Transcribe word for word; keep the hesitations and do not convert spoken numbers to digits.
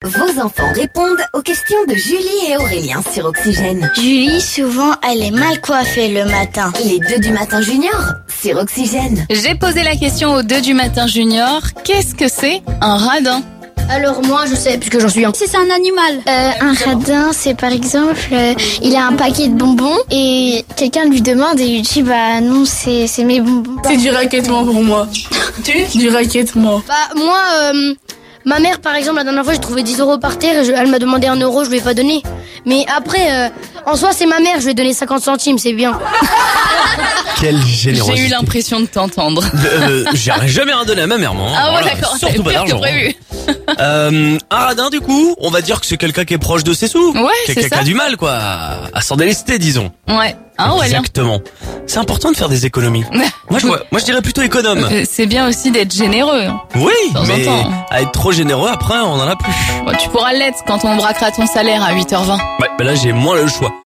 Vos enfants répondent aux questions de Julie et Aurélien sur Oxygène. Julie, souvent, elle est mal coiffée le matin. Les deux du matin junior sur Oxygène. J'ai posé la question aux deux du matin junior. Qu'est-ce que c'est un radin? Alors moi je sais puisque j'en suis un. Si c'est un animal. Euh, un radin, c'est par exemple, euh, il a un paquet de bonbons et quelqu'un lui demande et il lui dit bah non c'est c'est mes bonbons. C'est du raquettement pour moi. Tu Du raquettement. Bah moi, euh, ma mère par exemple la dernière fois j'ai trouvé dix euros par terre et je- elle m'a demandé un euro, je lui ai pas donné. Mais après, euh, en soi c'est ma mère, je lui ai donné cinquante centimes, c'est bien. Quelle générosité. J'ai eu l'impression de t'entendre. Euh, J'aurais jamais rien donné à ma mère, moi. Ah ouais, Voilà, d'accord, c'est surtout pas pire que d'argent. prévu. Euh, un radin, du coup, on va dire que c'est quelqu'un qui est proche de ses sous. Ouais, c'est Quelqu'un qui ça. a du mal, quoi, à- à s'en délester, disons. Ouais. Hein, Aurélien? Exactement. C'est important de faire des économies. Moi, je, vois- moi, je dirais plutôt économe. Euh, C'est bien aussi d'être généreux. Oui, temps en mais temps. à être trop généreux, après, on en a plus. Bon, tu pourras l'être quand on braquera ton salaire à huit heures vingt. Ouais, mais là, j'ai moins le choix.